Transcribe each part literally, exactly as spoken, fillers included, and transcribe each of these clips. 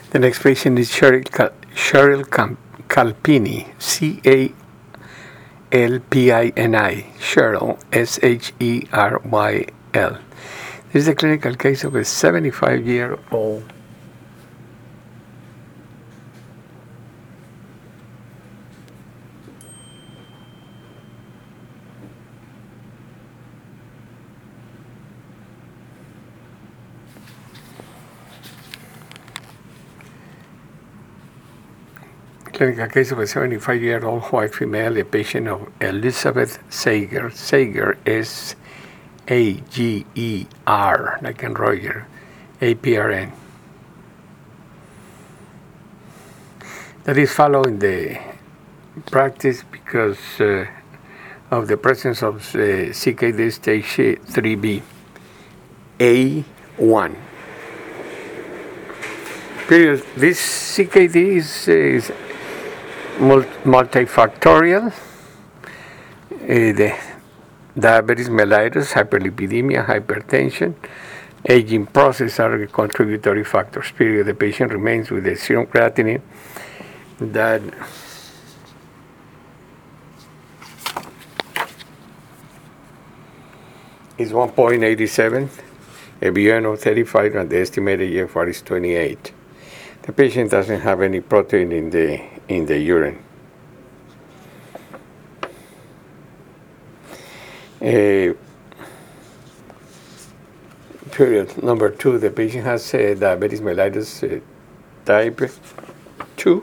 The next patient is Cheryl, Cal- Cheryl Cam- Calpini, C A L P I N I, Cheryl, S H E R Y L. This is a clinical case of a seventy-five-year-old clinical case of a seventy-five-year-old white female, a patient of Elizabeth Sager. Sager is A G E R, like in Roger, A P R N. That is following the practice because uh, of the presence of uh, C K D stage three B, A one. Period. This C K D is, is multifactorial. Uh, the diabetes mellitus, hyperlipidemia, hypertension, aging process are contributory factors. Period. The patient remains with a serum creatinine that is one point eight seven, a B N of thirty-five, and the estimated G F R is twenty-eight. The patient doesn't have any protein in the in the urine. Uh, period. Number two, the patient has uh, diabetes mellitus uh, type two.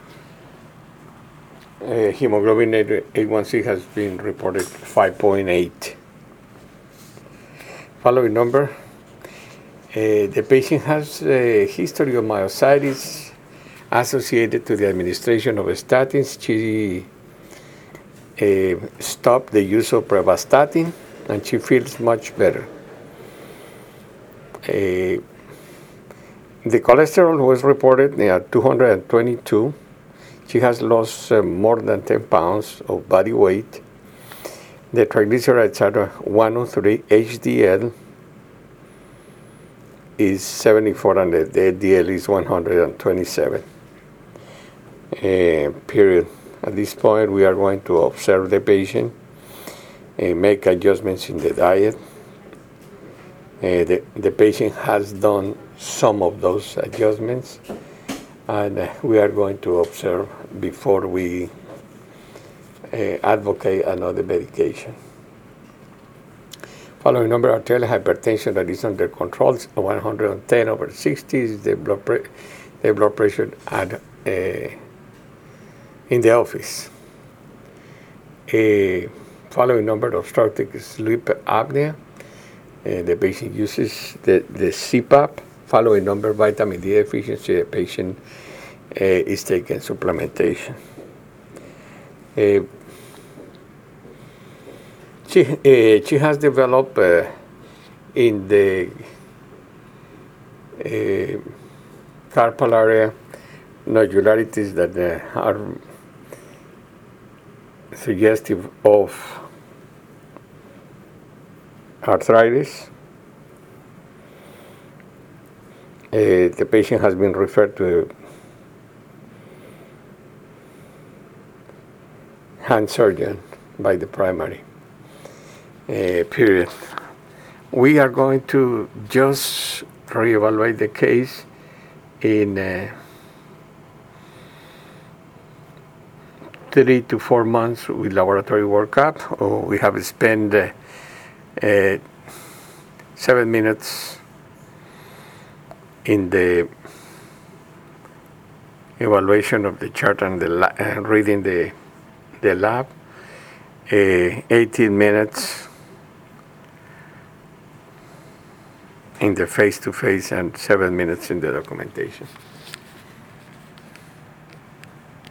Uh, hemoglobin A one C has been reported five point eight. Following number, uh, the patient has a history of myositis associated to the administration of statins. She uh, stopped the use of pravastatin and she feels much better. Uh, the cholesterol was reported at two hundred twenty-two. She has lost uh, more than ten pounds of body weight. The triglycerides are one oh three, H D L is seventy-four, and the L D L is one hundred twenty-seven. Uh, period. At this point, we are going to observe the patient, uh, make adjustments in the diet. Uh, the, the patient has done some of those adjustments, and uh, we are going to observe before we uh, advocate another medication. Following number, arterial hypertension that is under control, one hundred ten over sixty is the blood, pre- the blood pressure at, uh, in the office. A following number, obstructive sleep apnea. Uh, the patient uses the, the C PAP. Following number, vitamin D deficiency. The patient uh, is taking supplementation. Uh, she, uh, she has developed uh, in the uh, carpal area nodularities that uh, are suggestive of arthritis. Uh, the patient has been referred to a hand surgeon by the primary. Uh, period. We are going to just reevaluate the case in uh, three to four months with laboratory workup. Oh, we have spent uh, uh, seven minutes in the evaluation of the chart and the la- uh, reading the the lab. Uh, eighteen minutes in the face-to-face and seven minutes in the documentation.